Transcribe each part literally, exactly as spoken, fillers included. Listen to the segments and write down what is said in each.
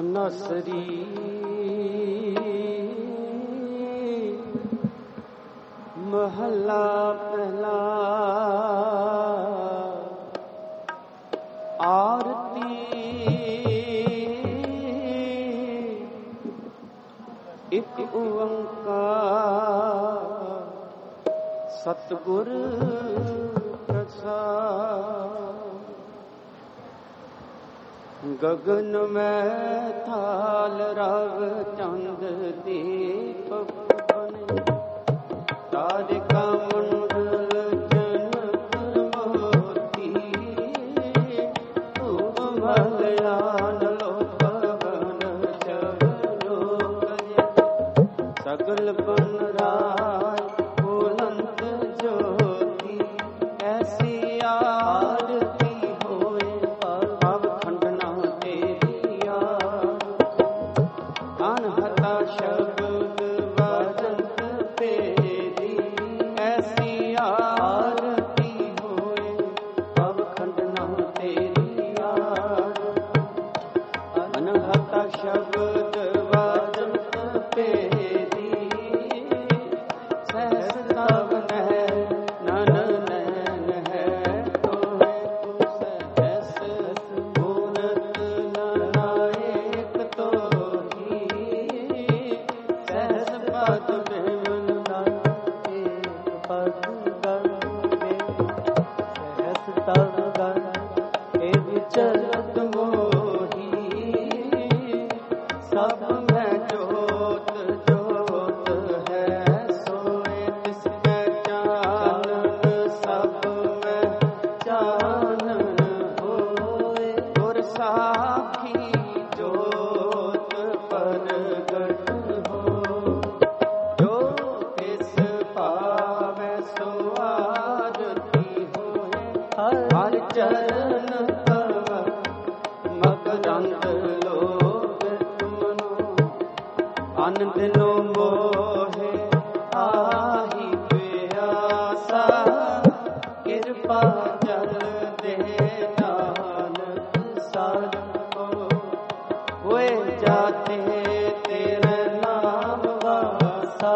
सनसरी महला पहला आरती एक ओंकार सतगुर प्रसाद। गगन में थाल रव चंद दीपक बने तारिका मंडल जनक मोती तुम मलयान लो पवन चलो कजे सगल बन राय बुलंद ज्योति ऐसी आरती होए अब खंडना तेरी याद अनहता शब्द बजंत पेरी ऐसी आरती होए अब खंडना तेरी याद अनहता शब्द बजंत पेरी सहसता है नन नैन है तो है तू सहस गुणत नायक तो ही सहस पद बेमन एक पद गण सहस तब गण ए विचरत मोही सब में जोत जोत है सोए तिसमें चानन सब में चानन होए गुर साखी जोत प्रगट हो जो तिस पावै सो आरती होए हर चरण तव मकरंद लोग तुमनो आनंद नो मोहे आही प्यासा कृपा जल दे नानक सार को हुए जाते तेरे नाम वासा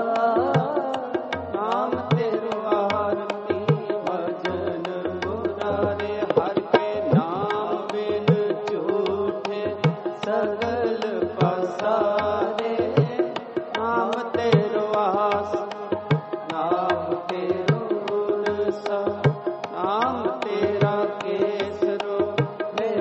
नाम तेरो आरती भजन मुरारे हर के नाम बिन झूठे सगल पसारे नाम तेरो आस नाम तेरो गुण सा नाम तेरा केसरो ले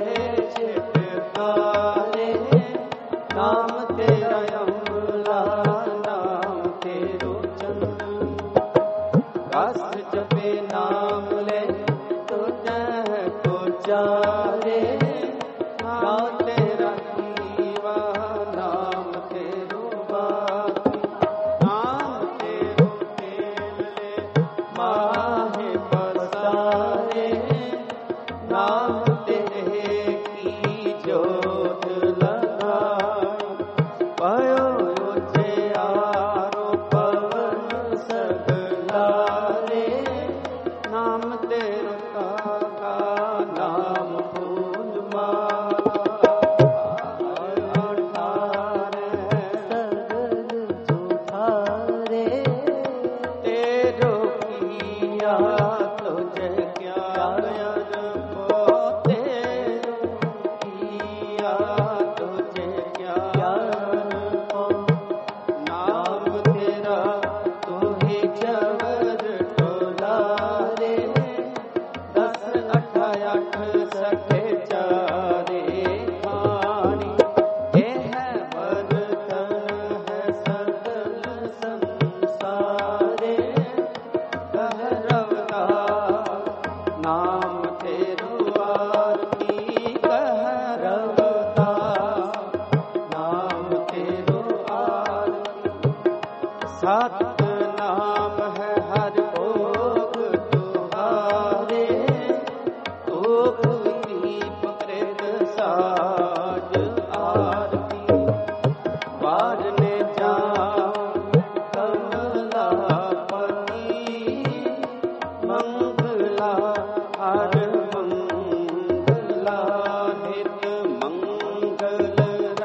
छिटकारे नाम तेरा अमला नाम तेरो चंदन रस जपे नाम ले तो जह को चारे नाम तेरा कीवा नाम तेरो बाकी नाम तेरो तेल ले माहे पसारे नाम तेरे की जोत लगाए भयो जे आरो पवन सगलारे नाम तेरो काका नाम फूल माला सगल जुठारे तेरो किया तुझे क्या अनुभव तेरो किया तुझे क्या अनुभव नाम तेरा तू ही जबर टोलारे दस अठा अठ सठे चारे खानी ये है बर्तन है सगल संसारे कहरवता नाम तेरो आरती कहरवता नाम तेरो आरती सत नाम है हर भोग तुहारे ओक दीप कृत साज आरती वारने जान कमलापति मंगला हर मंगला नित मंगल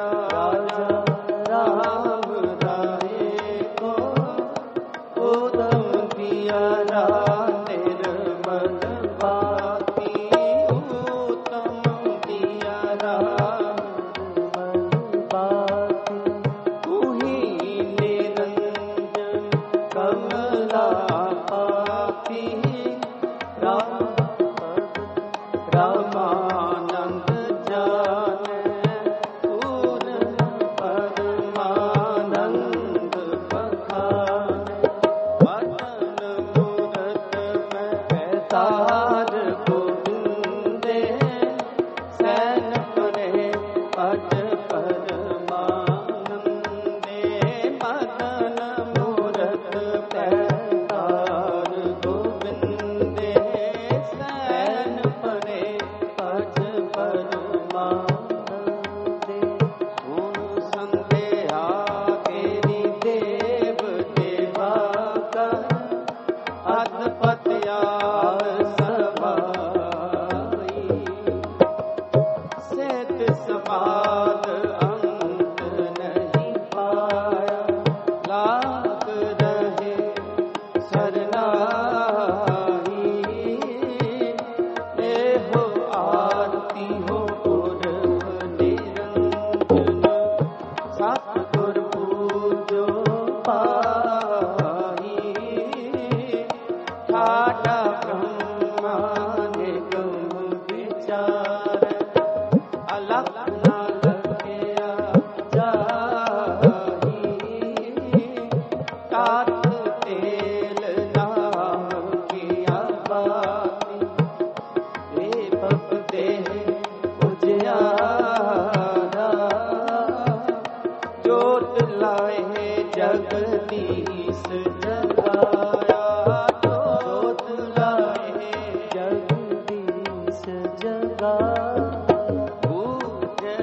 जगदीश जगाया, जोत लाए जगदीश जगाया। पूज्य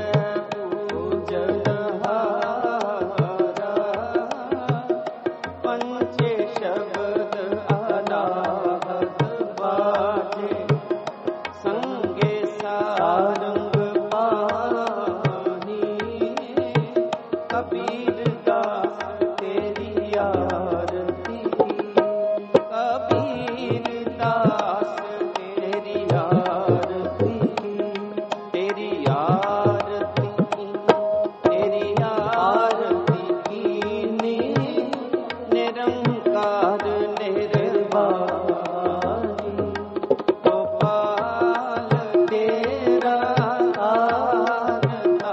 पूजनहारा, पंचे शब्द अनाहत बाजे, संगे सारंग पानी। कबीर दास तेरी आरती, कबीर दास तेरी आरती, तेरी आरती तेरी आरती कीनी। निरंकार निर्वाणी, गोपाल तेरा आरता,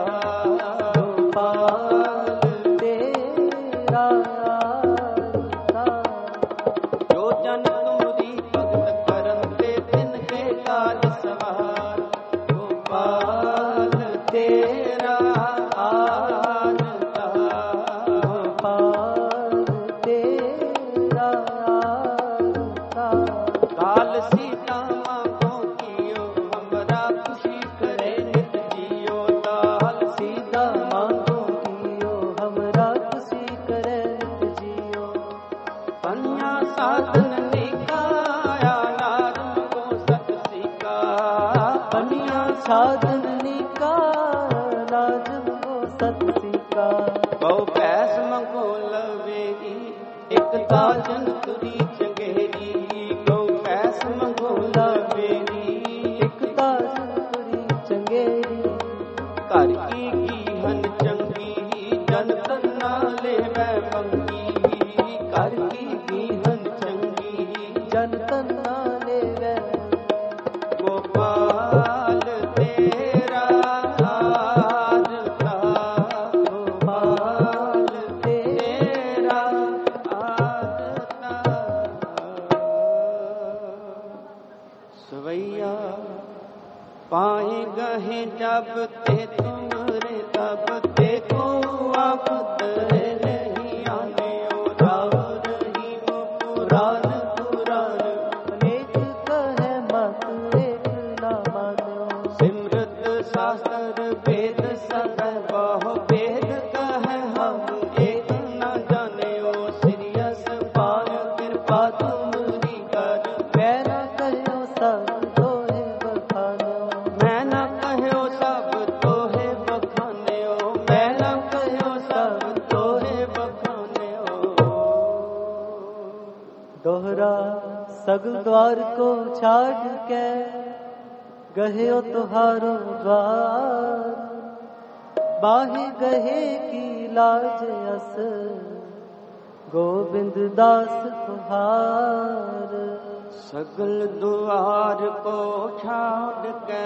गोपाल तेरा आरता। जो जन तुमरी भगत करते तिनके काज सवार, गोपाल तेरा आरता, गोपाल तेरा आरता। काल सीता मांगो कियो, हमरा खुशी करे नित जियो। काल सीता मांगो कियो, हमरा खुशी करे नित जियो। पन्या साधन निकाया, नारम को सत सिका। पन्या साधन निकाया, नारम को सत सिका। बहु पैस मंगो लवेरी, एक ताजन तुरी चंगेरी। बहु पैस मंगो लवेरी, एक ताजन तुरी चंगेरी। घर की कीहन चंगी, जन तन्ना लेवै मंगी। घर की कीहन चंगी, जन तन्ना लेवै। गोपाल तेरा आरता, गोपाल तेरा आरता। सवैया पाए गहे जब ते तुमरे, तब ते को आफत नहीं आने। ओ राव रहीम पुराण पुराण, अनेक कहे मत एक ना मानो। सिमरत शास्त्र वेद सब बहु वेद कहे हम एक न जाने। ओ सिरियस पार कृपा तुमरी कर, मैं न कहो सब तोहे बखानो। मैं न कहो सब तोहे बखाने, मैं न कहो सब तोहे बखाने। दोहरा सगल द्वार को छाड़ के, गहे तुहारो द्वार। बाहे गहे की लाज अस, गोविंद दास तुहार। सगल द्वार को छाड़ के,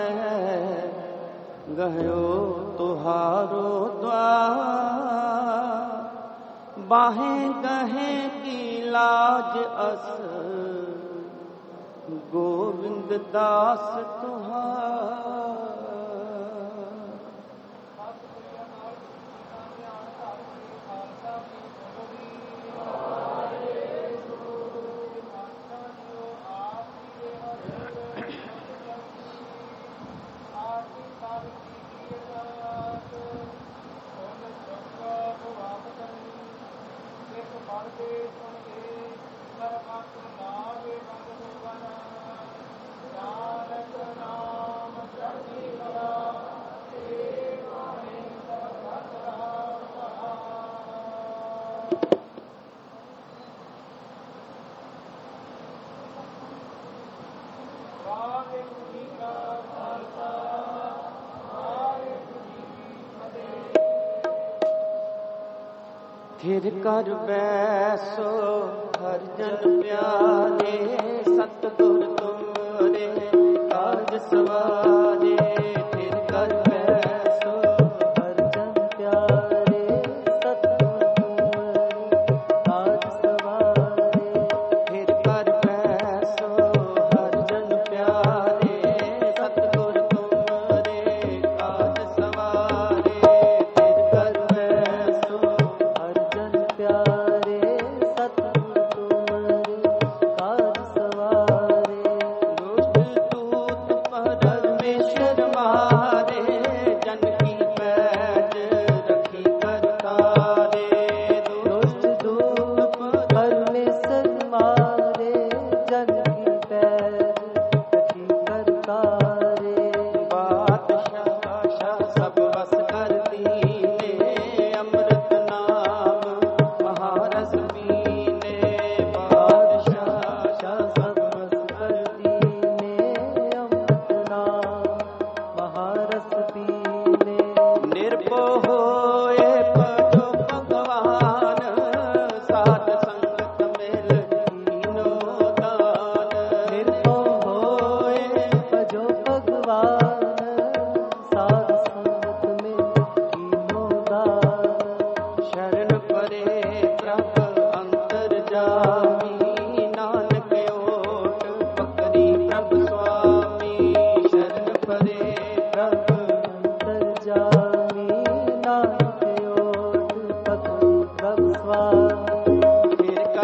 गयो तुहारो द्वार। बाहें गहे की लाज अस, गोविंद दास तुहार। थिर कर बैसो हर जन प्यारे, सतगुर तुमरे काज सवारे। थिर कर बैसो हर जन प्यारे, सतगुर तुमरे काज सवारे। थिर कर बैसो हर जन प्यारे, सतगुर तुमरे काज सवारे। थिर कर बैसो हर जन प्यारे,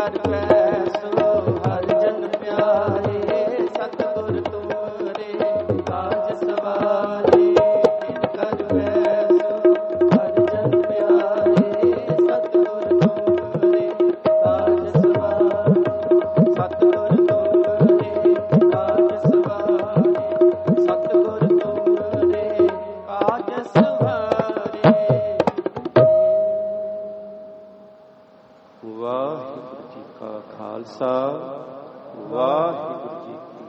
कर बैसो हर जन प्यारे सतगुर तुमरे काज सवारे फिर कर बैसो हर जन प्यारे सतगुर तुमरे काज सवारे सतगुर तुमरे काज सवारे सतगुर तुमरे काज सवारे। वाहिगुरु जी का खालसा वाहिगुरु जी की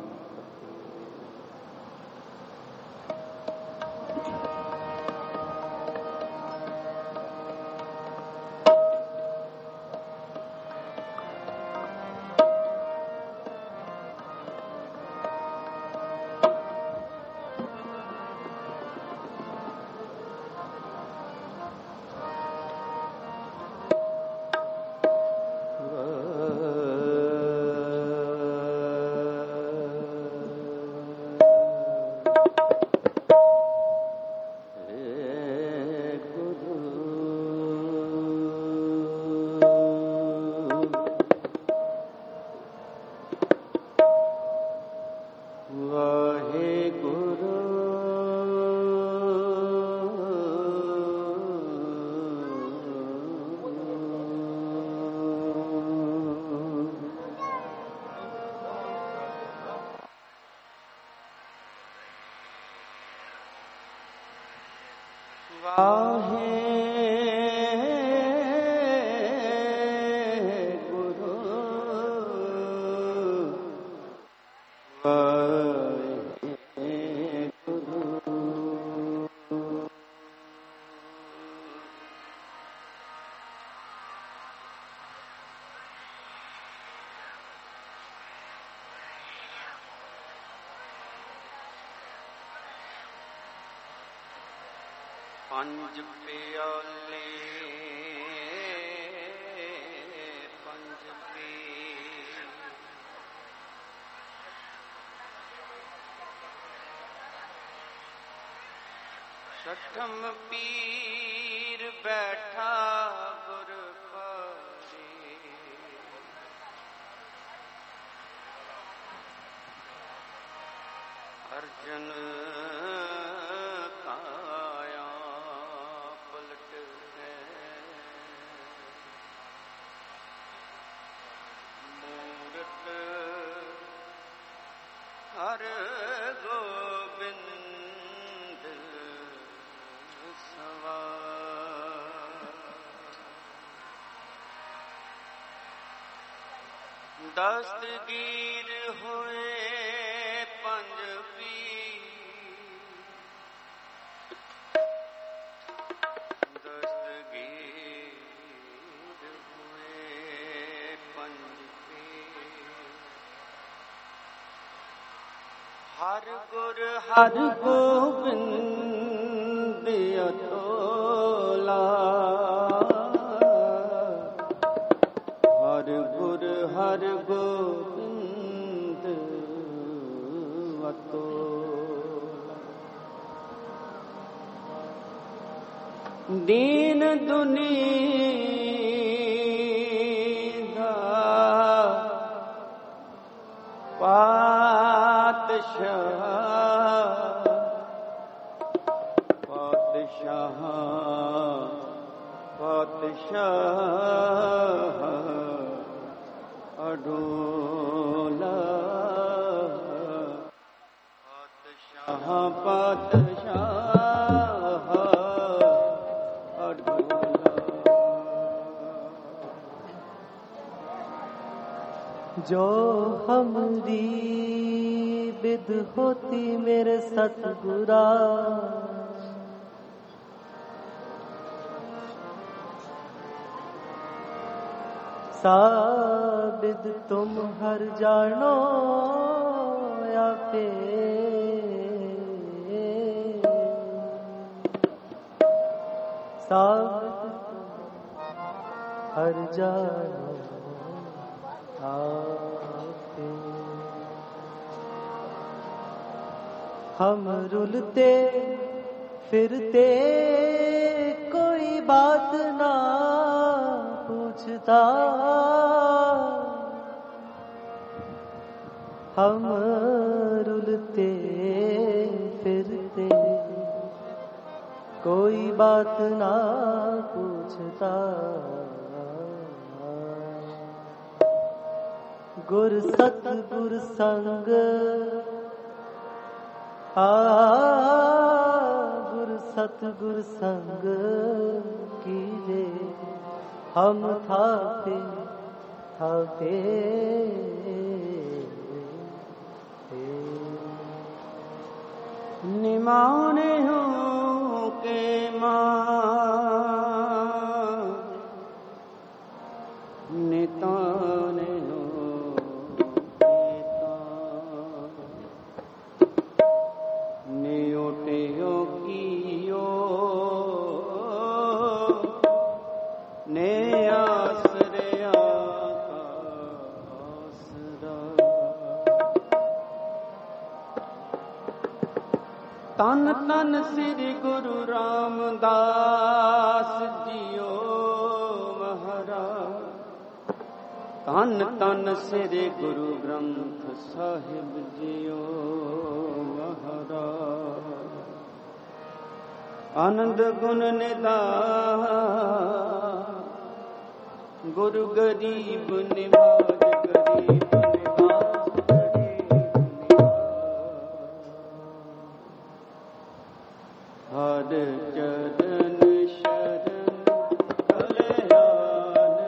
पंज प्याले पंज पी छठम पीर बैठा गुर पारे अर्जन हर गोबिंद सवार दस्तगीर होए पंज पीर दस्तगीर होए पंज हर गुर हर गोबिंद अतोला हर गुर हर गोबिंद अतोला दीन दुनिया पातशाह पातशाह पातशाह अडोला पातशाह पातशाह अडोला जो हमरी विद होती मेरे सतगुरा साबिद तुम हर जानो या पे साबिद हर जानो आपे हम रुलते फिरते कोई बात ना पूछता हम रुलते फिरते कोई बात ना पूछता, गुर सतगुर संग आ गुर सतगुर संग कीजे हम थापे थापे निमाने हो के मां निताने हो नियोटियो कियो ने आसरिया का आसरा। तन तन श्री गुरु रामदास जियो महाराज, तन तन श्री गुरु ग्रंथ साहिब जियो महाराज। आनंद गुण निधान गुरु गरीब निवाज गरीब निवाज गरीब निवाज। हर चरण शरण कल्याण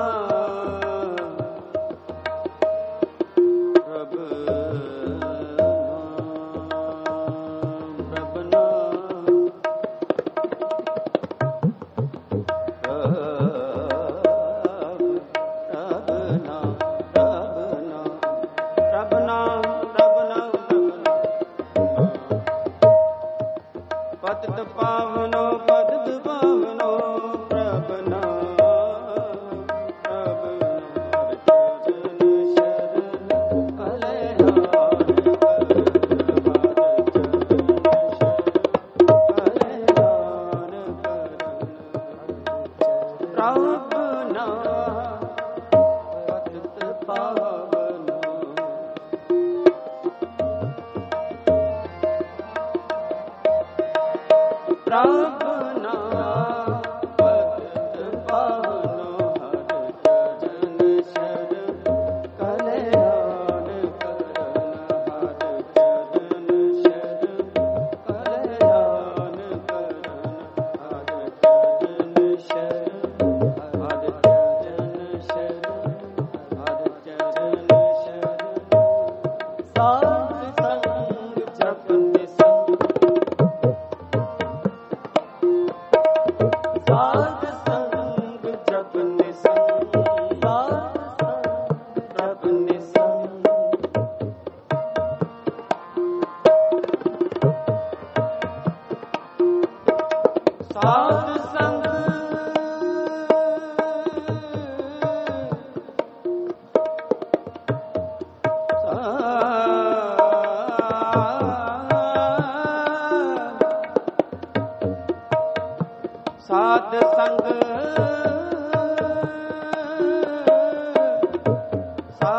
प्रभु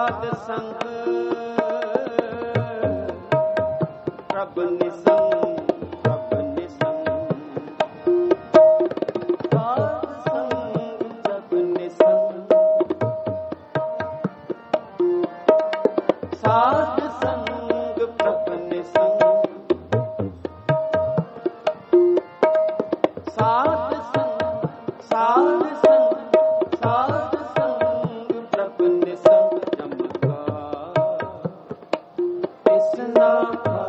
साध संग प्रभ निसंग प्रभ निसंग साध संग जब निसंग साध संग प्रभ निसंग साध संग साध संग साध संग प्रभ निसंग चमत्कार इसना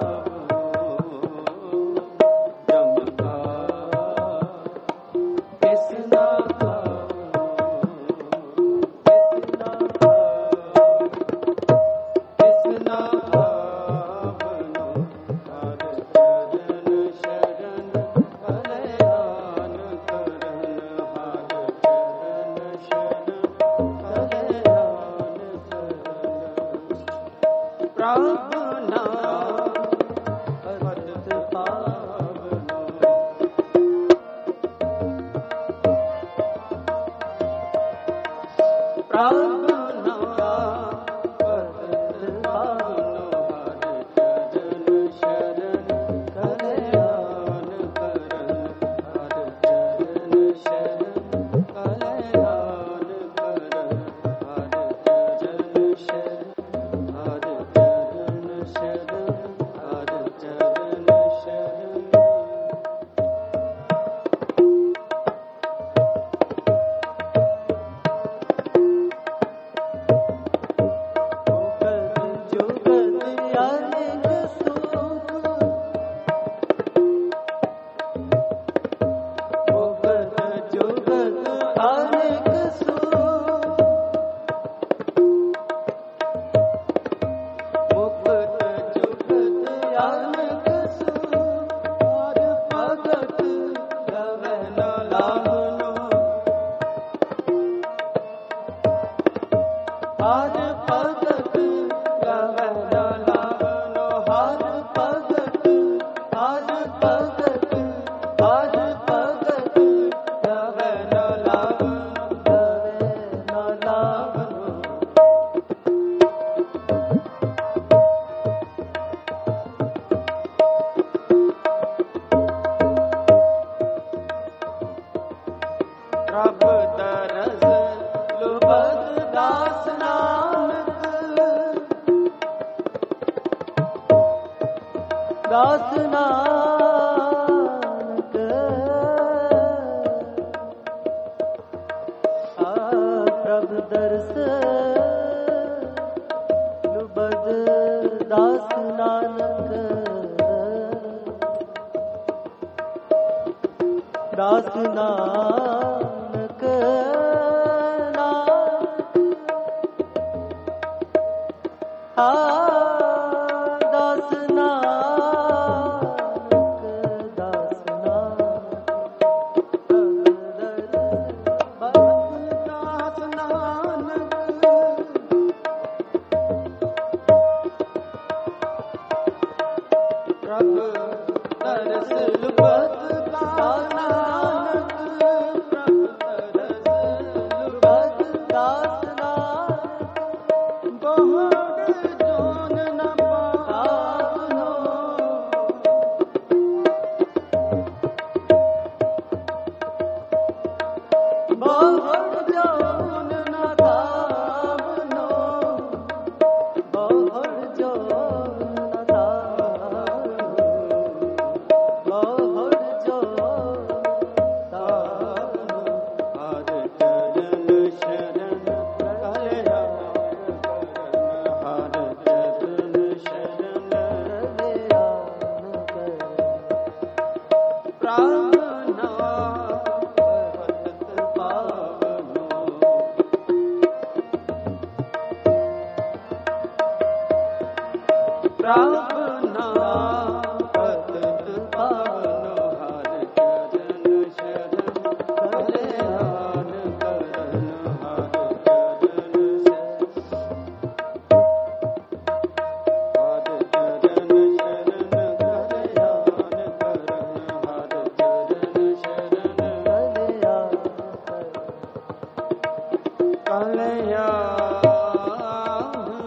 दास नानक प्रभ दर्श लुबद दास नानक दास नानक आ दास कल्याण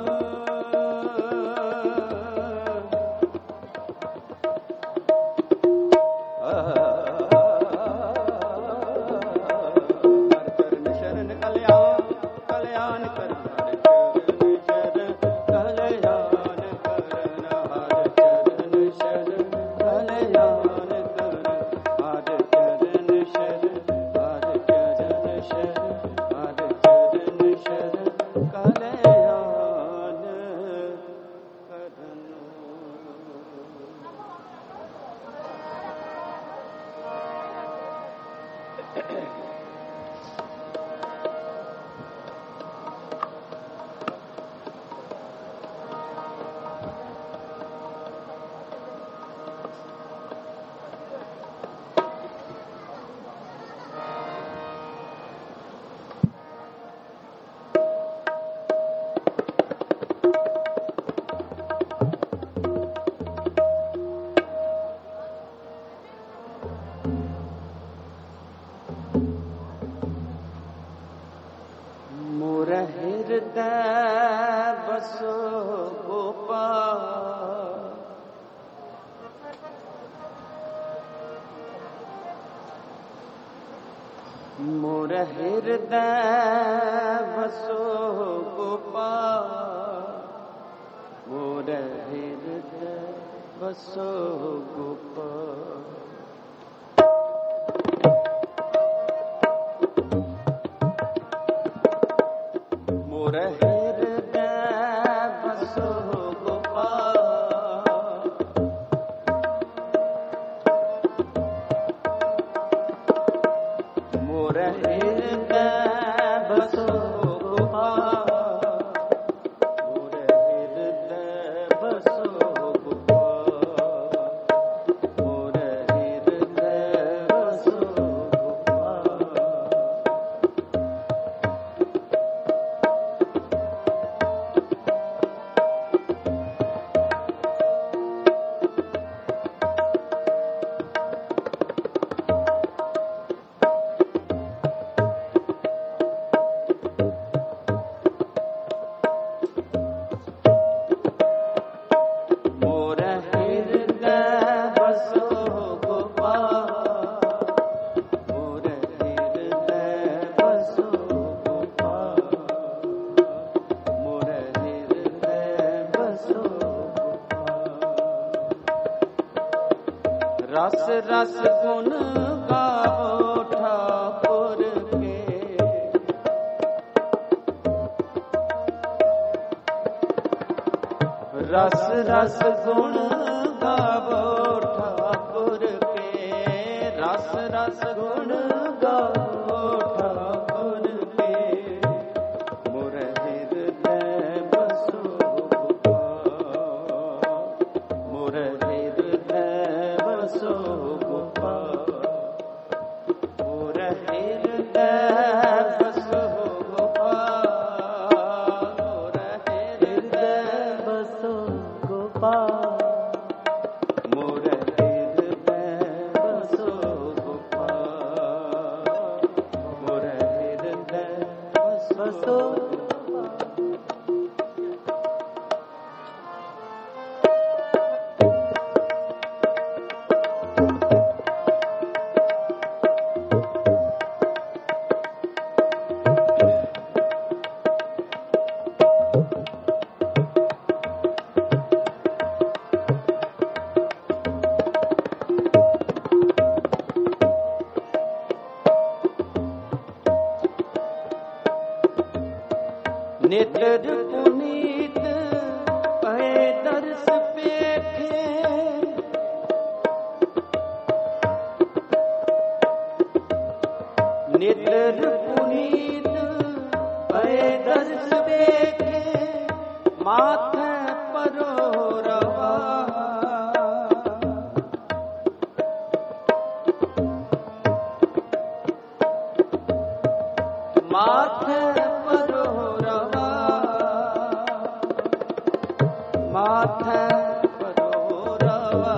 कल्याण कर हर चरण शरण कल्याण करन हर चरण शरण कल्याण करन हर चरण शरण हर चरण शरण हर चरण शरण कल्याण करन। बसो गोपाल मोर हृदय बसो गोपाल मोर हृदय बसो गोपाल मोर हृदय बसो गोपाल मोर हृदय बसो गोपाल मोर हृदय बसो गोपाल मोर हृदय बसो गोपाल रस रस गुण गावो ठाकुर के रस रस गुण गावो ठाकुर के रस रस गुण गावो ठाकुर के मोर हृदय बसो गोपाल मोर हृदय बसो गोपाल मोर हृदय बसो गोपाल मोर हृदय बसो गोपाल मोर हृदय बसो गोपाल मोर हृदय बसो नेत्र पुनीत पहे दर्श पेखे नेत्र पुनीत पहे दर्श पेखे माथे परो रवा माथे परो रवा माथे परो रवा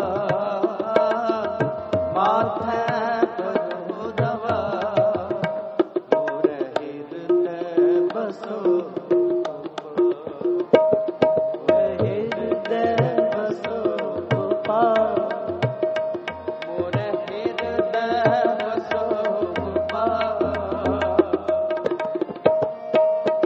माथे परो रवा मोर हृदय बसो मोर हृदय बसो गोपाल मोर हृदय बसो गोपाल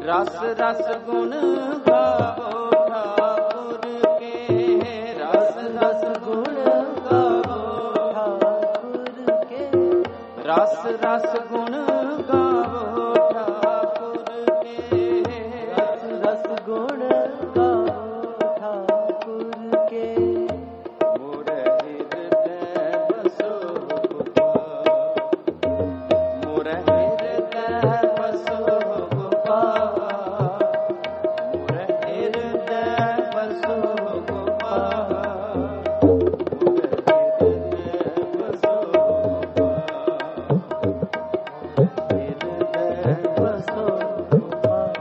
रस रस गुण गावो ठाकुर के, रस रस गुण गावो ठाकुर के, रस रस गुण गावो ठाकुर के, रस रस गुण गावो ठाकुर के। मोर हृदय बसो गोपाल, मोर हृदय बसो गोपाल, मोर हृदय बसो गोपाल, मोर हृदय बसो गोपाल, हृदय बसो गोपाल।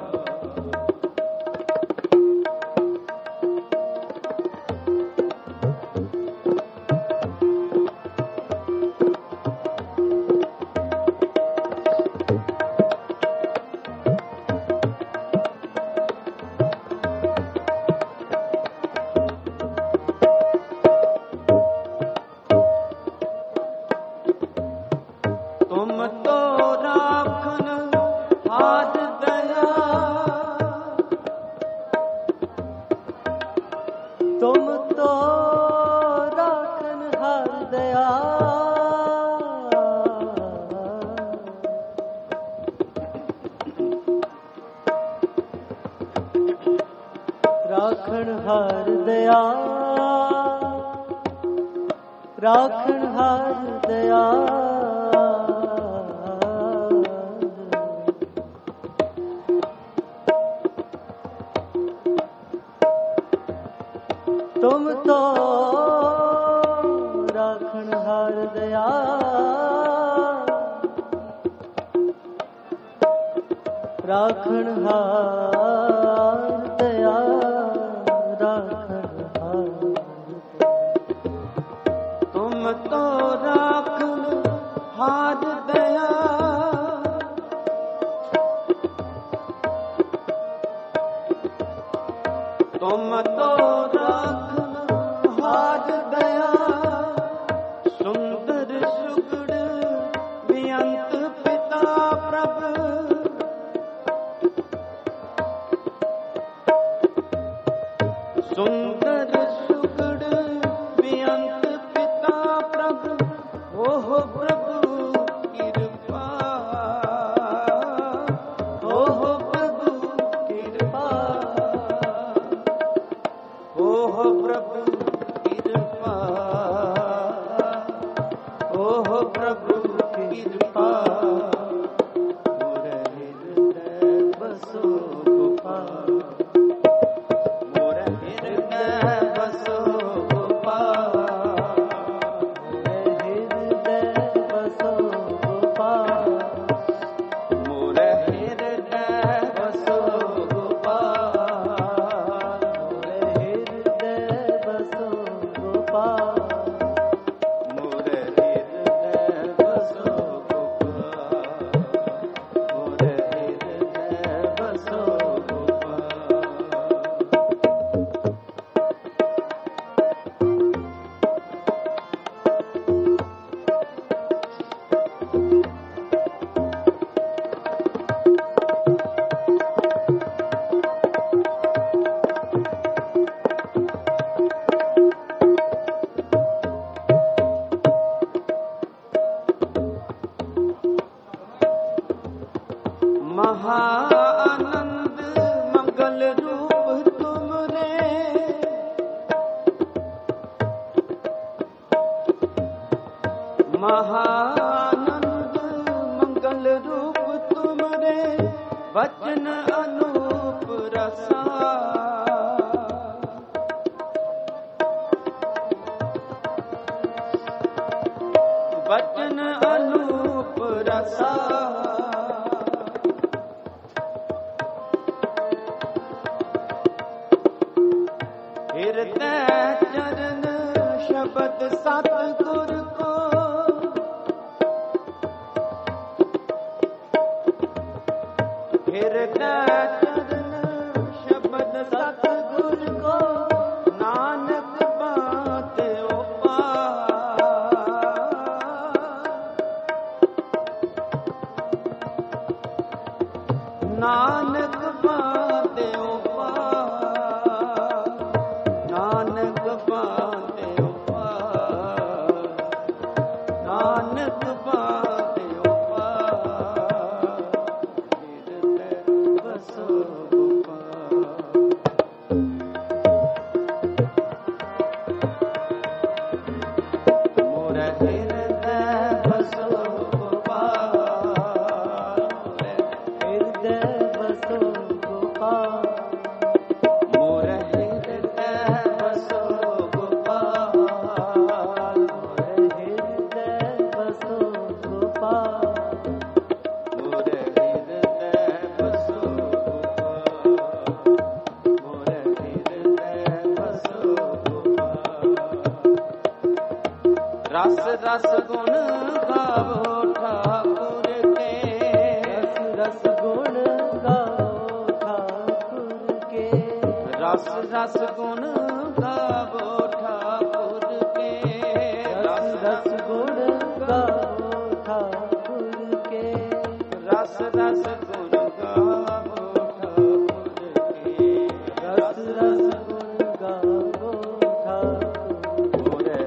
तुम तो राखन हाथ दया, तुम तो राखन हर दया, राखन हर दया, राखन हर दया। तुम तो राखन हर दया, राखन हर दया, राखन हर। तुम तो राखन हार दया, तुम तो राखन हार दया, सुंदर सुगड़ बेअंत पिता प्रभु, सुंदर सुगड़ बेअंत पिता प्रभु, ओह प्रभु कृपा, ओह प्रभु कृपा, ओह प्रभु कृपा, ओह प्रभु कृपा। मोर हृदय बसो गोपाल, मोर हृदय बसो गोपाल, मोर हृदय बसो गोपाल, मोर हृदय बसो गोपाल, मोर हृदय बसो गोपाल, मोर हृदय बसो गोपाल, मोर हृदय बसो महाआनंद मंगल रूप तुमरे, महाआनंद मंगल रूप तुमरे, वचन अनूप रसा, वचन अनूप रसा। हृदय चरण शब्द सतगुर को, हृदय चरण शब्द सतगुर को, नानक बात उपाय, नानक बांधियो पार, नानक बांधियो पार, नानक बांधियो पार, हृदय बसो रस रस गुण गावो ठाकुर के, रस रस गुण गावो ठाकुर के, रस रस गुण गावो ठाकुर के, रस रस गुण गावो ठाकुर के, रस रस गुण गावो ठाकुर के, रस रस गुण गावो ठाकुर के।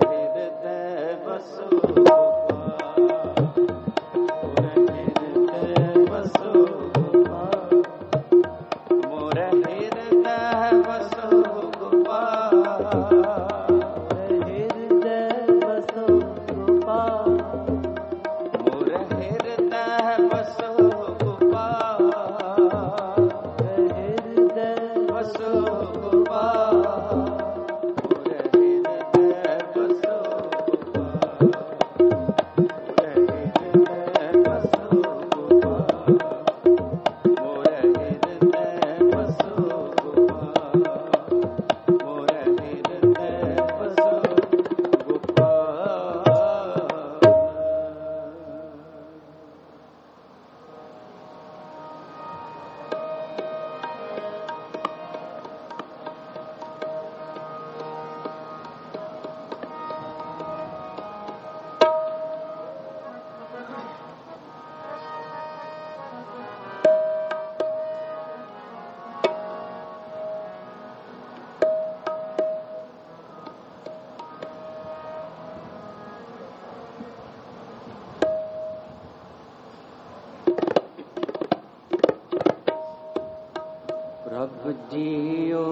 प्रभु जियो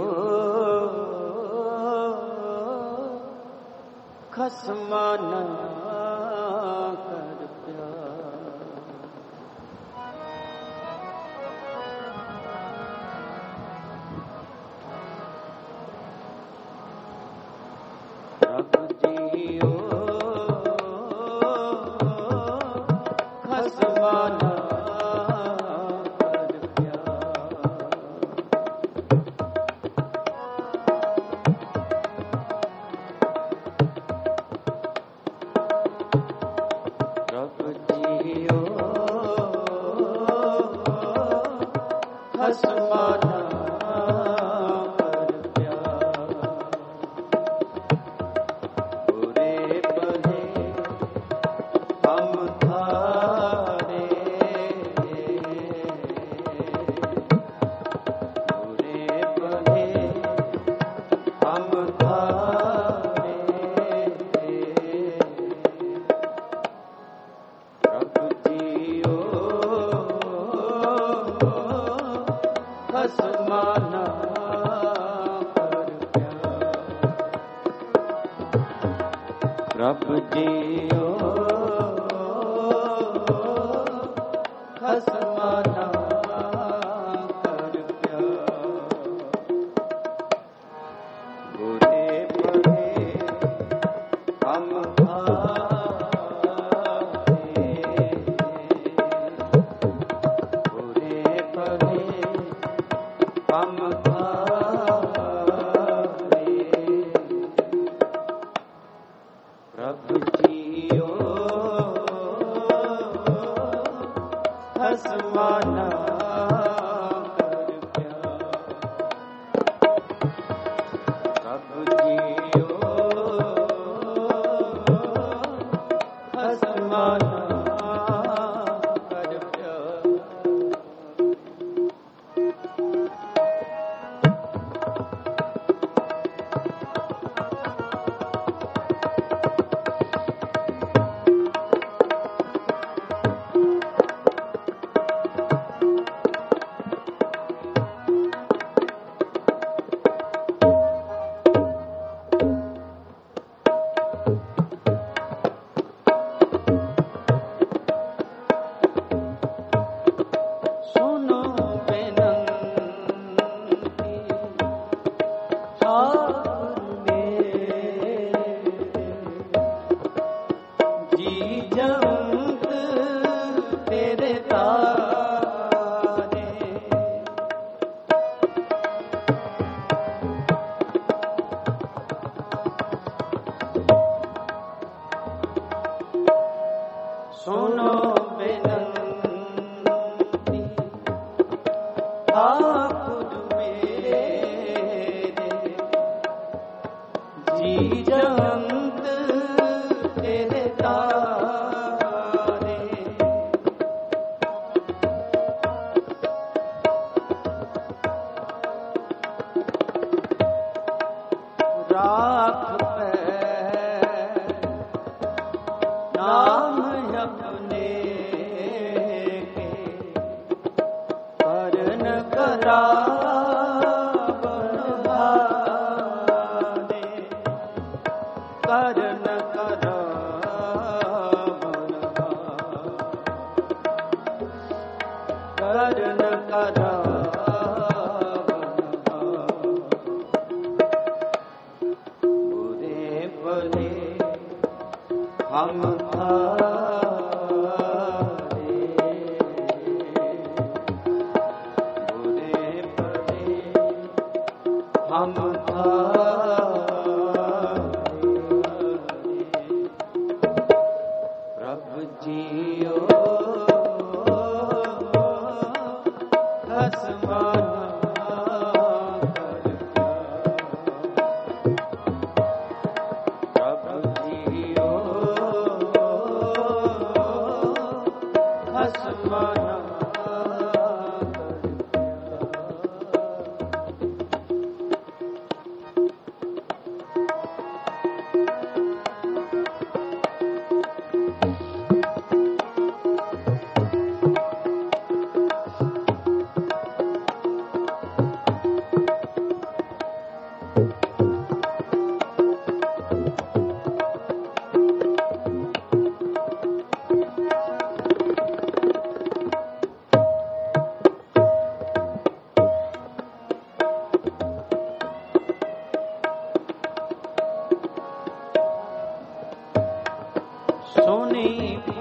खसमाना कर प्यार, प्रभु जियो खसमाना खसमाना कर प्यार, बुरे भले हम थारे, बुरे भले हम थारे, प्रभु जियो खसमाना कर प्यार, प्रभु जियो खसमाना कर प्यार, बुरे भले हम हारे, बुरे भले हम हारे, प्रभु जियो खसमाना कर प्यार, प्रभु जियो खसमाना कर प्यार। बिनती ठाकुर मेरे जी जंत तेरे तारे राख पे नाम अपने के करन करा करन करा करन करा बुरे भले हम थारे बुरे भले हम प्रभु जियो खसमाना प्रभु जियो खसमाना सुनी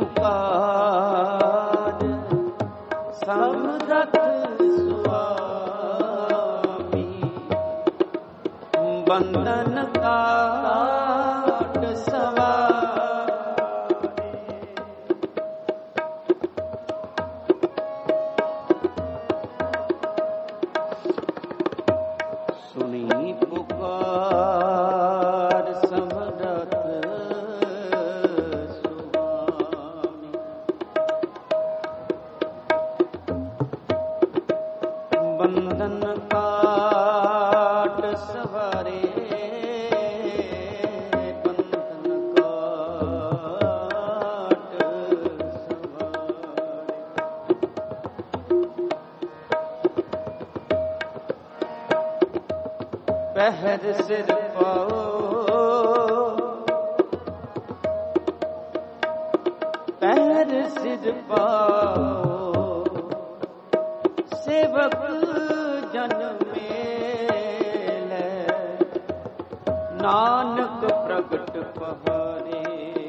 पुकार समरथ स्वामी बंदन काट सवारे सुनी पुकार समरथ बंधन काट सवारे बंधन काट सवारे पहर सिर पाओ पहर सिर पाओ सेवक जन मेले नानक प्रगट पहारे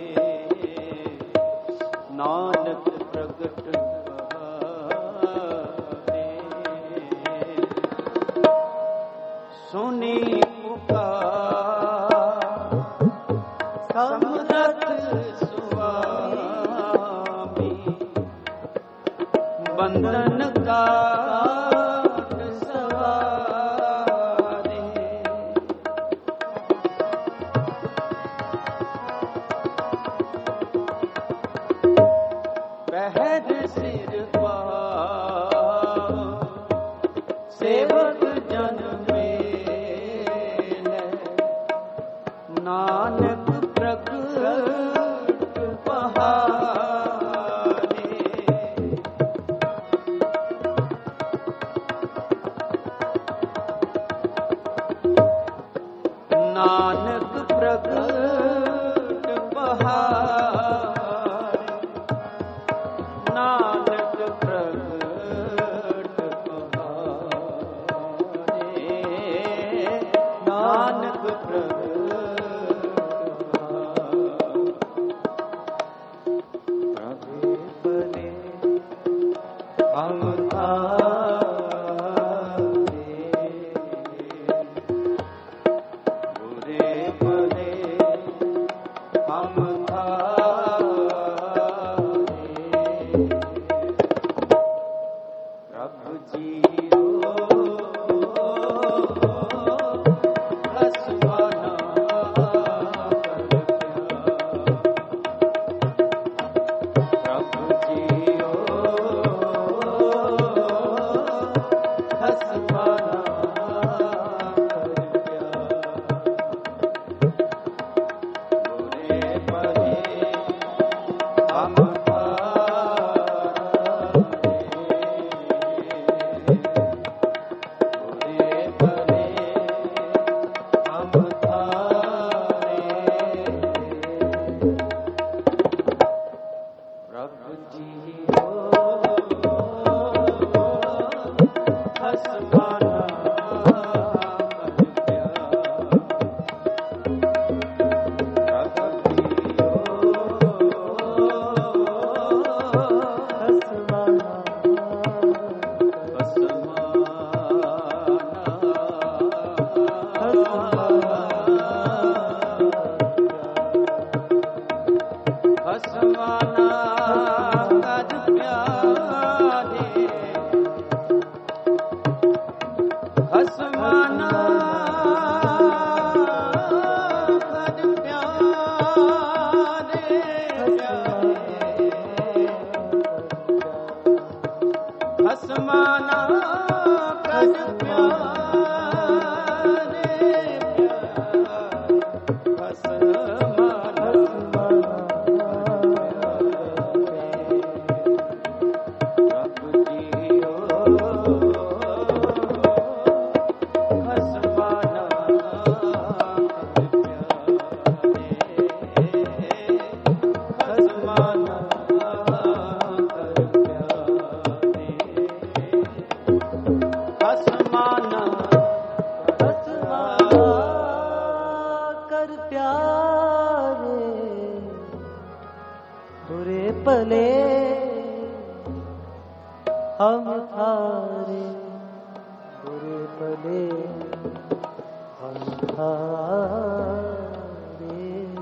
नानक प्रगट पहारे सुनी पुकार समरथ स्वामी बंधन काट सवारे पहर सिर पाओ सेवक जन मेले नानक प्रगट पहारे नानक प्रगट पहारे नानक प्रगट पहारे नानक प्रगट प्रभु बने हम हम थारे प्रभु जीरो हसवाना कर प्यार। प्रभु जीरो हसवाना कर प्यार। बुरे भले हम हम थारे बुरे भले हम थारे।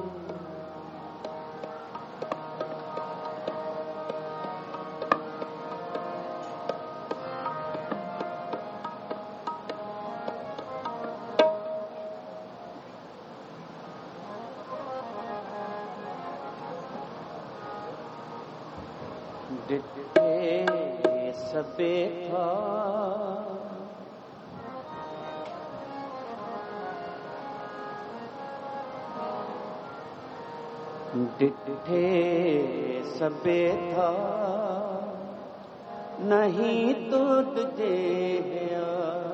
डिठे सबे था डिठे सबे था नहीं तुझे है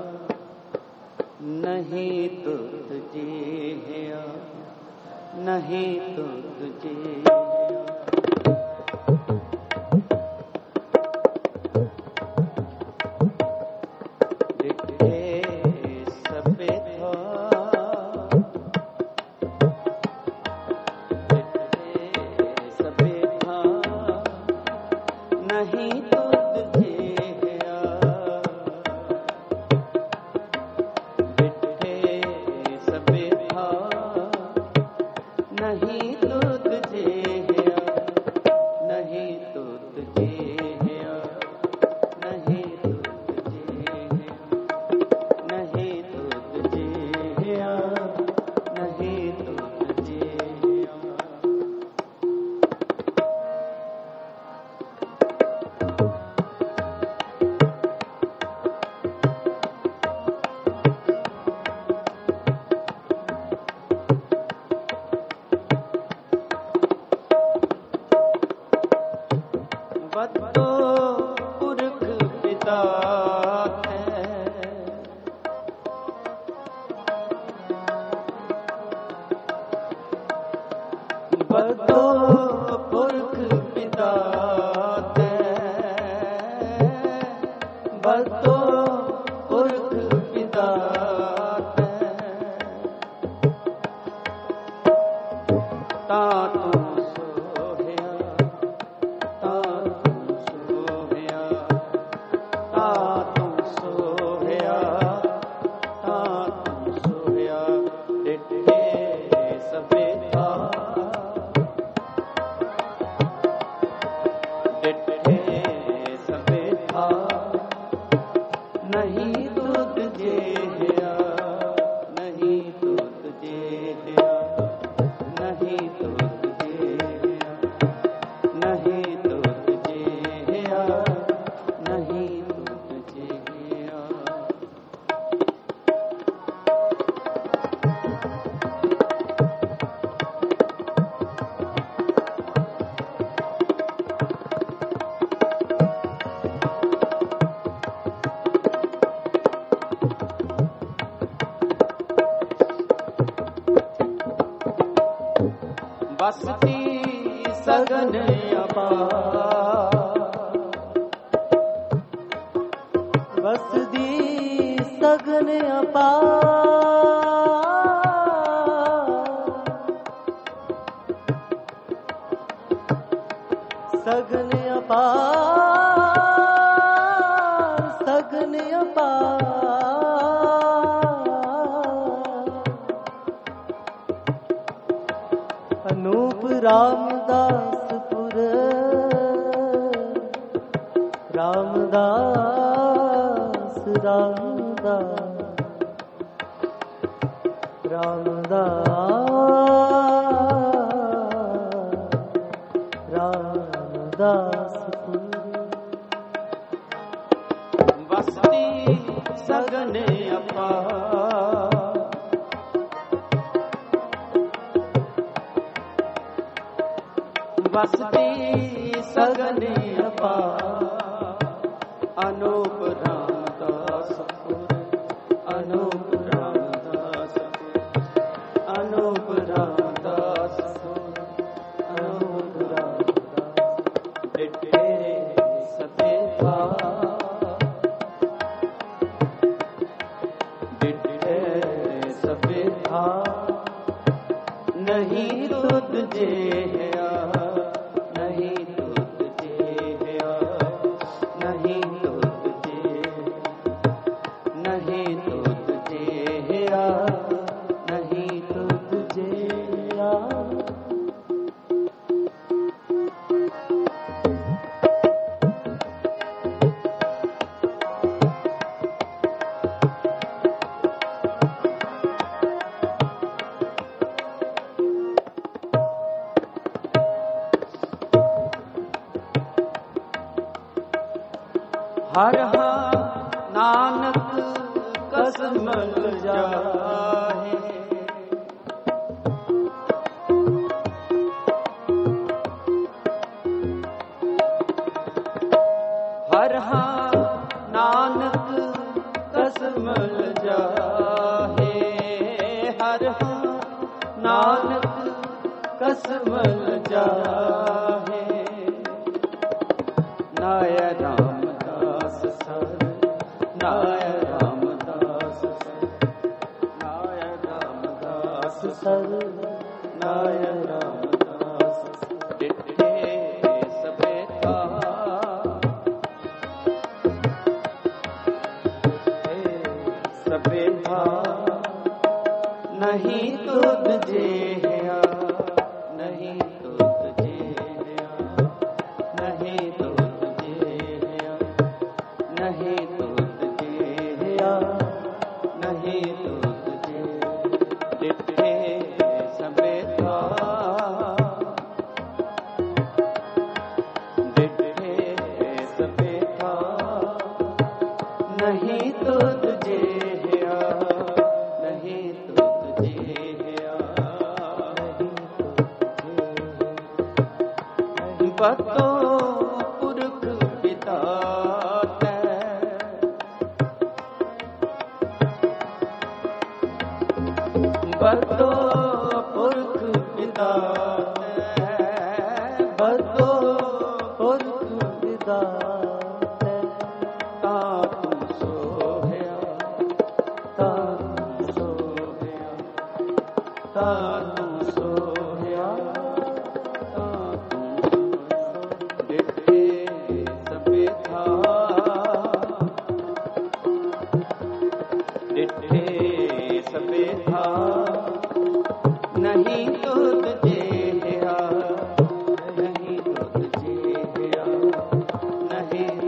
नहीं तुझे है नहीं तुझे डिठे बसती सगन अपार, बसती सगन अपार, सगन अपार, सगन अपार। अनूप रामदासपुर, रामदास रामदास रामदास रामदासपुर। बसती सगन अपार, बसती सगन अपार। अनूप रामदासपुर, अनूप रामदासपुर, अनूप रामदासपुर, अनूप रामदास। डिठे सतेथा, डिठे सतेथा, नहीं तुझ जे हर हा नानक कसमल जाहे, हर हा नानक कसमल जाहे, हर हा नानक कसमल जाहे। नाय रामदास सर, नाय रामदास सर, नाय रामदास सर, नाय रामदास सर। डिठे सपेता, सपेता, नहीं तुझ जे नहीं तुझ जे नहीं तुझ नहीं तुझ नहीं तुझ डिठे सपेता, डिठे सपेता, नहीं तुझ नहीं तुझ बतो पुरख पिता बतो पुरख पिता, बतो पुरख पिता। ता तू सोहया, ता तू सोहया, ता तू सोहया, ता तू डिठे सपेथा, डिठे सपेथा, नहीं तुझ जे नहीं तुझ जे नहीं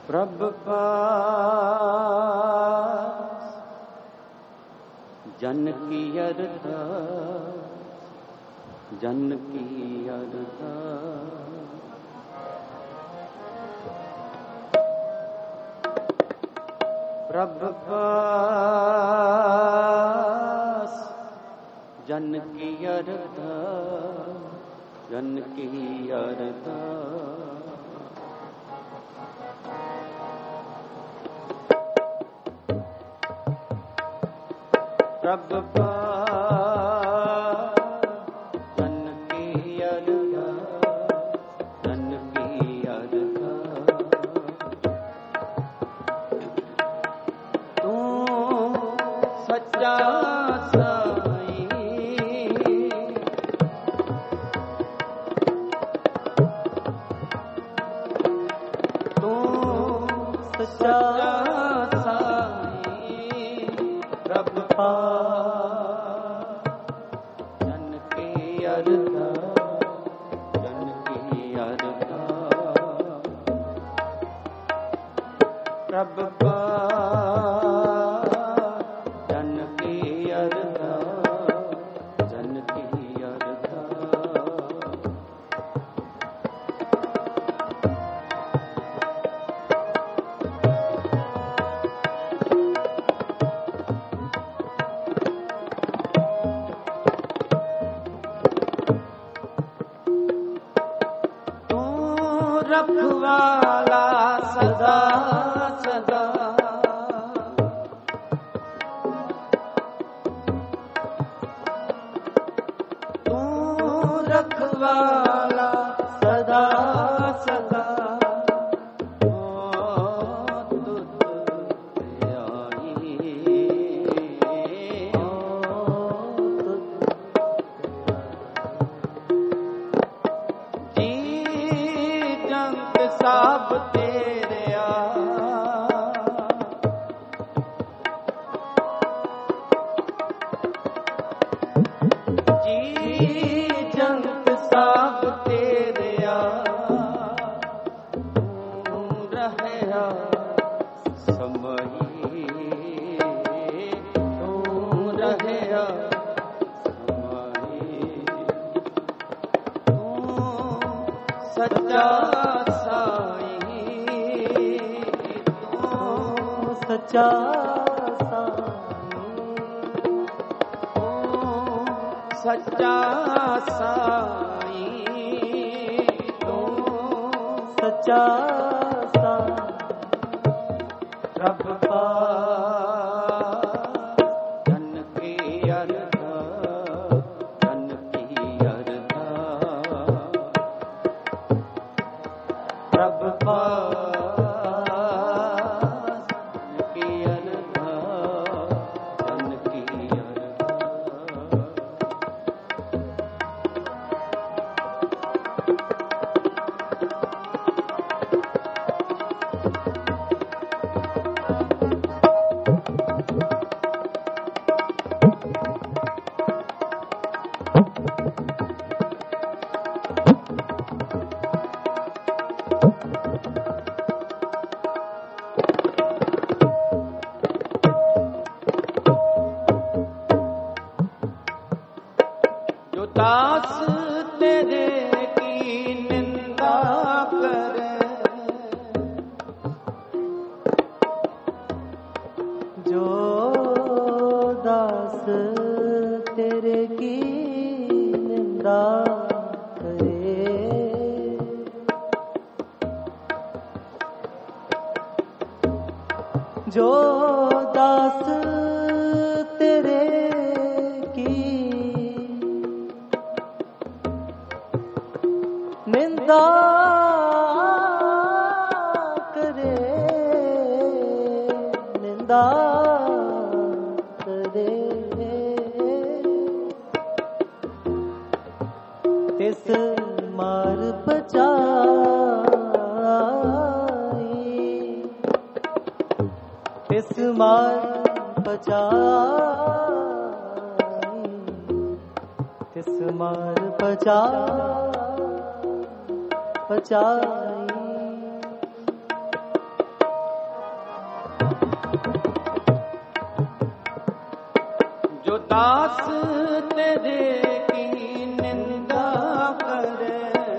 प्रभु पास जन की अरदास जन की अरदास प्रभु पास जन की अरदास जन की अरदास प्रभु पास जन की अरदास जन की अरदास तू सच्चा साईं तू सच्चा प्रभु पास जन की अरदास जन की अरदास प्रभु पास जन की अरदास जन की अरदास रखवाला सदा सदा तू रखवाला सदा सदा ओ तुझ पे आई ओ तुझ जंत साब तेरे आ जी जंत साब तेरे आ तू रहे समही तू रहे सच्चा सच्चा साईं सच्चा साईं तू सच्चा साईं प्रभु पास जन की अरदास जन की अरदास प्रभु पास दास तेरे की निंदा करे जो दास तेरे की निंदा करे जो दास तेरे की निंदा करे निंदा करे तिस मार बचाई तिस मार बचाई तिस मार बचा बचाई दास तेरे की निंदा करे,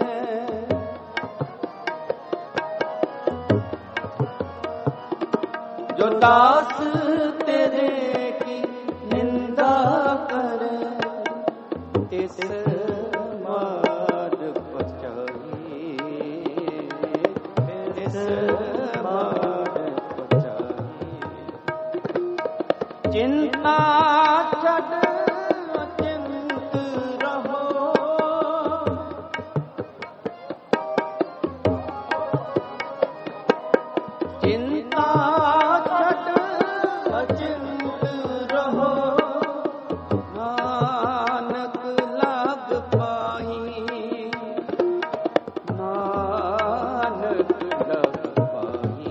जो दास तेरे की निंदा करे, इस मार्ग पर चलिए, इस मार्ग पर चलिए। चिंता छड़ अचिंत रहो, चिंता छड़ अचिंत रहो, नानक लाभ पाई, नानक लाभ पाई,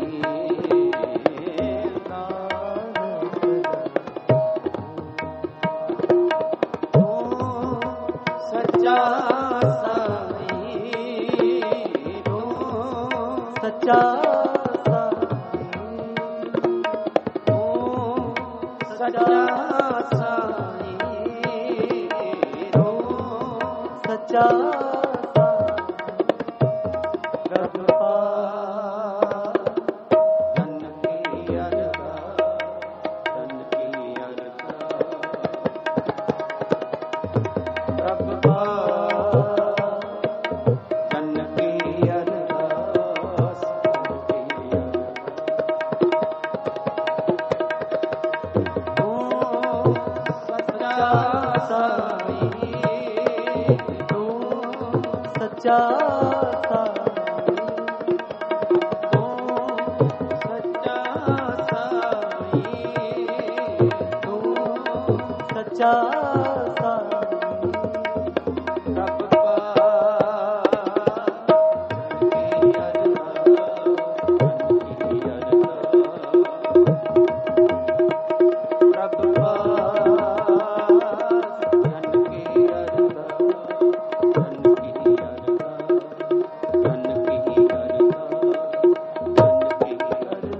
सच्चा साईं रो, सच्चा सच्चा साईं रो, सच्चा धन की अरदास, धन की अरदास, प्रभु धन की अरदास, धन की अरदास। ओ सच्चा साईं तू, सच्चा ओ सच्चा साईं तू, सच्चा प्रभु धन की अरदास, धन की अरदास, प्रभु धन की अरदास, धन की अरदास, धन की अरदास, धन की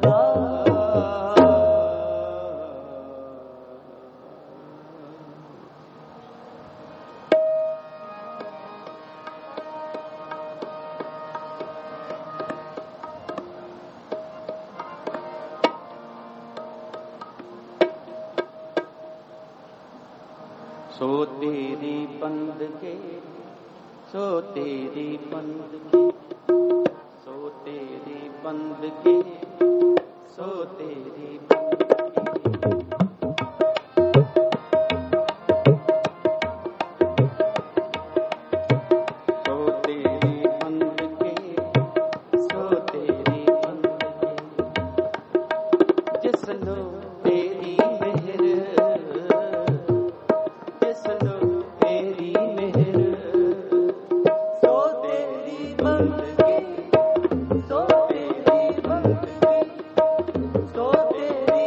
सो तेरी बंदगी, सो तेरी बंदगी, सो तेरी बंदगी, सो तेरी बंदगी। सो तेरी बंदगी, सो तेरी बंदगी, जिसनो तेरी मेहर, जिसनो तेरी मेहर, सो तेरी बंदगी, सो तेरी बंदगी, सो तेरी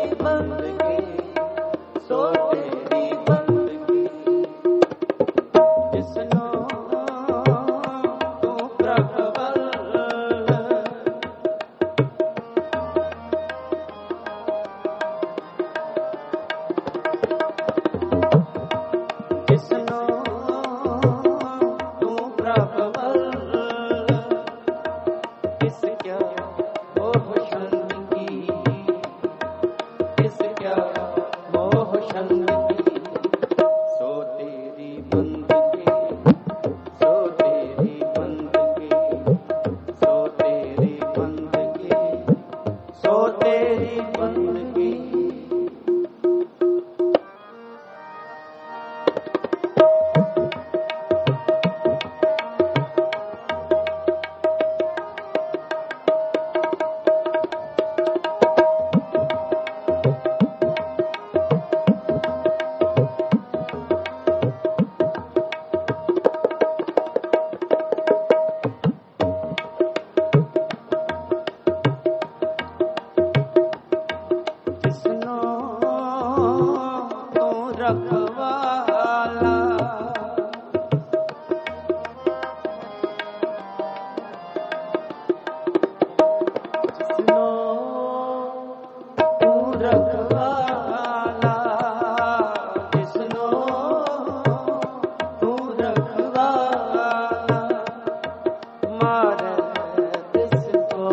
ਮਾਰੈ ਤਿਸ ਕੋ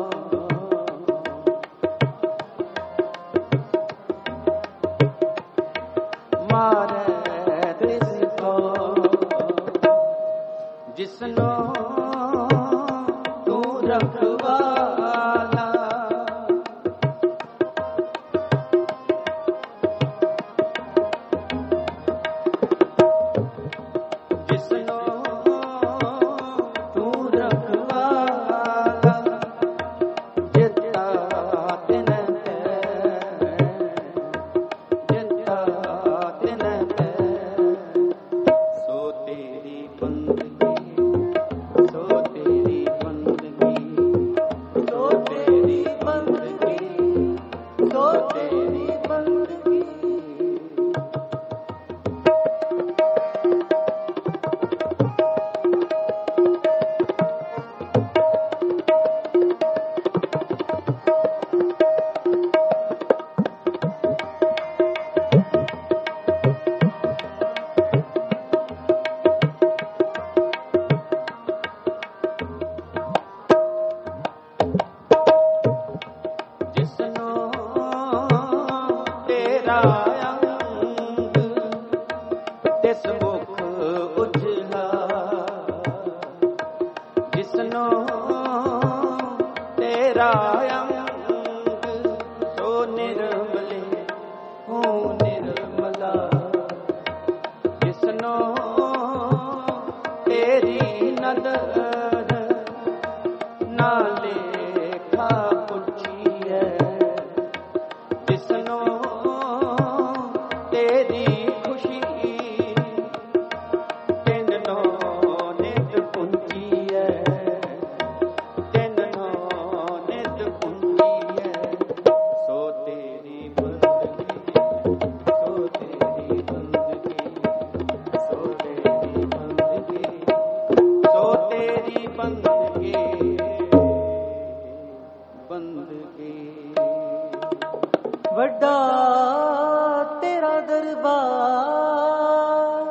ਮਾਰੈ ਤਿਸ ਕੋ ਜਿਸਨੋ ਤੂੰ ਰਖਵਾਲਾ ਜਿਸਨੋ ਤੂੰ ਰਖਵਾਲਾ ਜਿਤਾ ਤਿਨ ਤੈ ਜਿਤਾ ਤਿਨ ਤੈ ਸੋ ਤੇਰੀ ਬੰਦਗੀ ਸੋ ਤੇਰੀ ਬੰਦਗੀ ਸੋ ਤੇਰੀ ਬੰਦਗੀ ਸੋ ਤੇਰੀ ਬੰਦਗੀ ਜਿਸਨੋ ਤੇਰਾ ਅੰਗ ਤਿਸ ਮੁਖ ਉਜਲਾ ਜਿਸਨੋ ਤੇਰਾ ਅੰਗ ਸੋ ਨਿਰਮਲੇ ਹੋ ਨਿਰਮਲਾ ਜਿਸਨੋ ਤੇਰੀ ਨਦਰ ਨਾ ਲੇਖਾ ਪੁੱਛੀਐ ਜਿਸਨੋ ਤੇਰੀ ਖੁਸ਼ੀ ਤਿੰਨੋ ਨਿਤ ਪੁੰਜੀਐ ਤਿੰਨੋ ਨਿਤ ਪੁੰਜੀਐ ਸੋ ਤੇਰੀ ਬੰਦਗੀ ਸੋ ਤੇਰੀ ਬੰਦਗੀ ਸੋ ਤੇਰੀ ਬੰਦਗੀ ਸੋ ਤੇਰੀ ਬੰਦਗੀ ਬੰਦਗੀ ਵੱਡਾ ਤੇਰਾ ਦਰਬਾਰ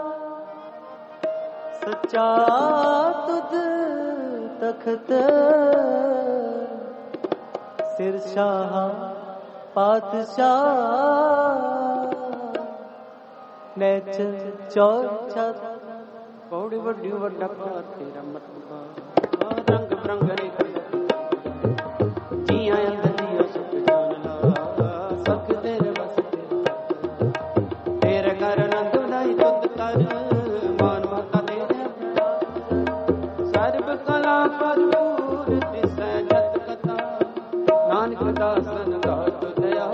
ਸੱਚਾ ਤੁਧ ਤਖਤ ਸਿਰ ਸ਼ਾਹ ਪਾਤਸ਼ਾਹ ਨੈਚ ਚੌਰ ਛਤ ਪੌੜੀ ਵੱਡੀ ਵੱਡਾ ਭਰਾ ਤੇਰਾ ਮਤਬਾ ਰੰਗ ਬਰੰਗ ਰੇ ਜੀਆਂ ਅੰਦਰ ਜੀਓ ਸੁਖ ਜਾਨ ਲਾ ਸਖ ਤੇਰੇ ਵਸ ਤੇਰੇ ਘਰ ਆਨੰਦ ਲਾਈ ਤੁਧ ਕਰ ਮਾਨ ਮਾਤਾ ਤੇਰੇ ਸਰਬ ਕਲਾ ਭਰਪੂਰ ਤਿਸੈ ਜਤ ਕਥਾ ਨਾਨਕ ਦਾਸਨ ਦਾਤ ਦਇਆ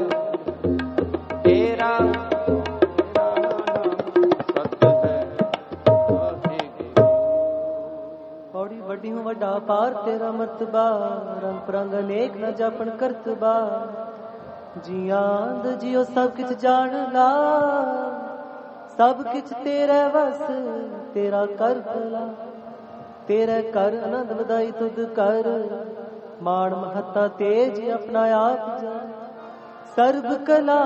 ਤੇਰਾ ਪੌੜੀ ਵੱਡੀ ਹੂੰ ਵੱਡਾ ਪਾਰ ਤੇਰਾ ਮਰਤਬਾ ਰੰਗ ਪ੍ਰੰਗ ਅਨੇਕ ਨ ਜਾਪਣ ਕਰਤਬਾ ਜੀਆਂ ਦ ਜਿਉ ਸਭ ਕਿਛ ਜਾਣ ਲਾ ਸਭ ਕਿਛ ਤੇਰੇ ਵਸ ਤੇਰਾ ਕਰ ਭਲਾ ਤੇਰੇ ਕਰ ਆਨੰਦ ਵਧਾਈ ਤੁਧ ਕਰ ਮਾਣ ਮਹੱਤਾ ਤੇਜ ਆਪਣਾ ਆਪ ਜਾ ਸਰਬ ਕਲਾ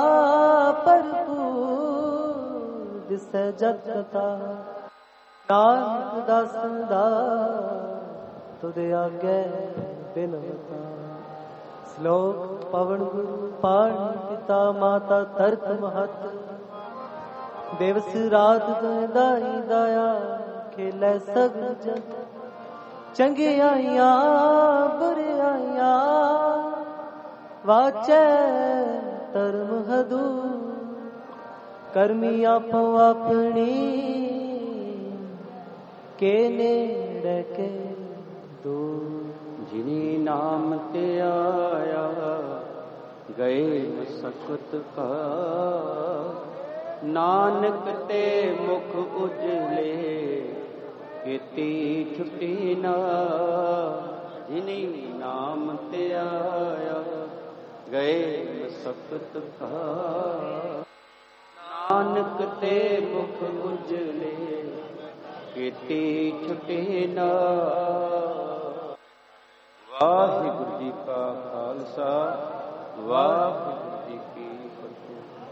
ਭਰਪੂਰ ਦਿਸੈ ਜਤ ਕਥਾ ਨਾਨਕ ਦਾਸਨ ਦਾ ਤੁਧ ਆਗੇ ਬਿਨਵਤਾ ਸ਼ਲੋਕ ਪਵਨ ਗੁਰੂ ਪਾਣੀ ਪਿਤਾ ਮਾਤਾ ਤਰਕ ਮਹਤ ਦਿਵਸ ਰਾਤ ਦਾਈ ਦਇਆ ਖੇਲੇ ਸਗਲ ਜਗ ਚੰਗਿਆਈਆਂ ਬੁਰਿਆਈਆਂ ਵਾਚੈ ਧਰਮ ਹਦੂ ਕਰਮੀ ਆਪੋ ਆਪਣੀ ਕੇ ਨੇੜੇ ਕੇ ਦੂਰ ਜਿਨੀ ਨਾਮ ਤੇ ਆਇਆ ਗਏ ਮਸਕਤ ਕਾ ਨਾਨਕ ਤੇ ਮੁਖ ਉਜਲੇ ਕੀਤੀ ਛੁੱਟੀ ਨਾ ਜਿਨੀ ਨਾਮ ਤੇ ਆਇਆ ਗਏ ਮਸਕਤ ਕਾ ਨਾਨਕ ਤੇ ਮੁਖ ਉਜਲੇ ਕੀਤੀ ਛੁੱਟੀ ਨਾ। ਵਾਹਿਗੁਰੂ ਜੀ ਕਾ ਖਾਲਸਾ ਵਾਹਿਗੁਰੂ